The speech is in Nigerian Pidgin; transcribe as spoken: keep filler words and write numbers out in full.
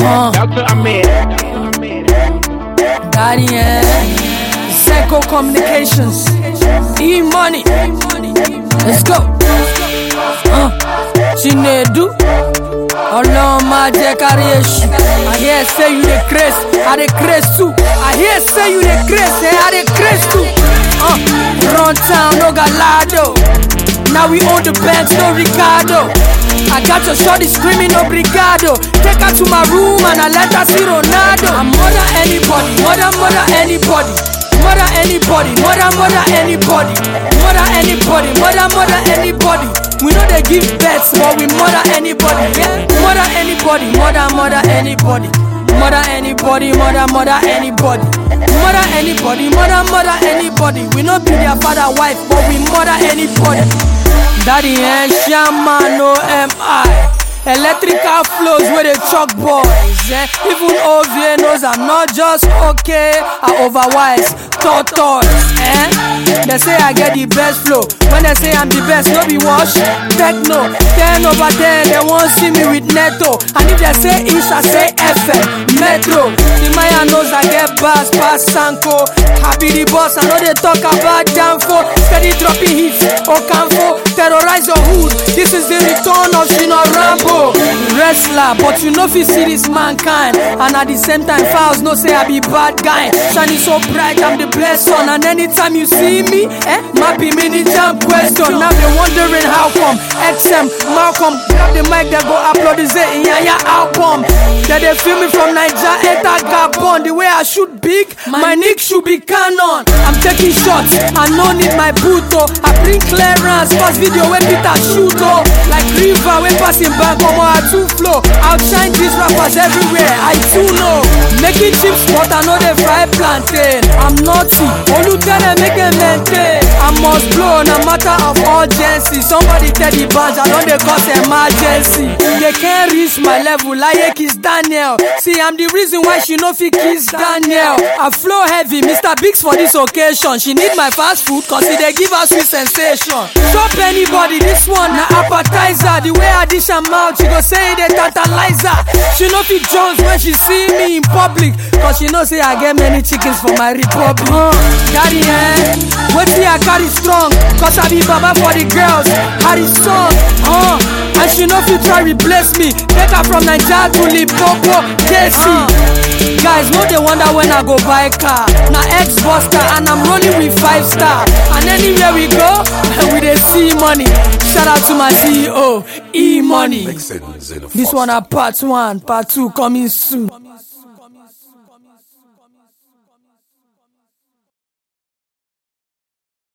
Uh. Doctor Ahmed. Daddy, eh? Seco Communications. E-Money. Let's go. Uh. Chinedu. Ọlọ́run máa jẹ́ kárí èṣù. I hear say you dey craze, I dey craze too. I hear say you dey craze, eh? I dey craze too. Uh. Run town, no galado. Now we own the banks, no Ricardo. I got your shorty screaming obrigado. Take her to my room and I let her see Ronaldo. I'm more than anybody, more than more than anybody. More than anybody, more than more than anybody. More than anybody, more than more than anybody. We know they give bets, but we more than anybody, yeah. More than anybody, more than more than anybody. More than anybody, more than more than anybody. More than anybody, more than more than anybody. We no be their father, wife, but we more than anybody. Daddy and Shaman, no M I. Electrical flows with the chalk boys, eh? Even O V A knows I'm not just okay, I otherwise tortoise, eh? They say I get the best flow. When they say I'm the best, no be wash, techno. Ten over ten, they won't see me with Neto. And if they say East, I say F M, Metro. The Maya knows I get bass, pass Sanko. I be the boss, I know they talk about Danfo. Steady dropping hits, Okamfo. Terrorize your hood, this is the return of Shino Rambo. Wrestler, but you know if you see this mankind. And at the same time, Fouls no say I be bad guy. Shining so bright, I'm the blessed son. And anytime you see me, eh, might be mini jam question. Now they wondering how come X M, Malcolm, grab the mic, they go upload the Zay, yeah, yeah, album. Then they film me from Niger, enter Gabon. The way I shoot big, my nick should be canon. I'm taking shots, I no need my boot, oh. I bring clearance, first video when Peter shoot, oh. Like river, when passing back. Come on, I too flow. Outshine these rappers everywhere. I too know. Making chips, but I know they fry plantain. I'm naughty. Olu tell them make them maintain. I must blow no matter of urgency. Somebody tell the bands I know they cause emergency. They can't reach my level. Like kiss Daniel. See, I'm the reason why she no fit kiss Daniel. I flow heavy, Mister Biggs for this occasion. She need my fast food cause they give her sweet sensation. Stop anybody, this one na appetizer. The way I dish am out, she go say they tantalizer. She no fit Jones when she see me in public, cause she know say I get many chickens for my republic. uh, Daddy, eh, wait till I carry strong, cause I be baba for the girls, Harry song, uh, and she no fit try replace me. Take her from Nigeria to Limpopo, K C. uh, Guys, no they wonder when I go buy car. Na X-Boss car and I'm rolling with five star. And anywhere we go, we dey see money. Shout out to my C E O, E-Money. This one are part one, part two coming soon.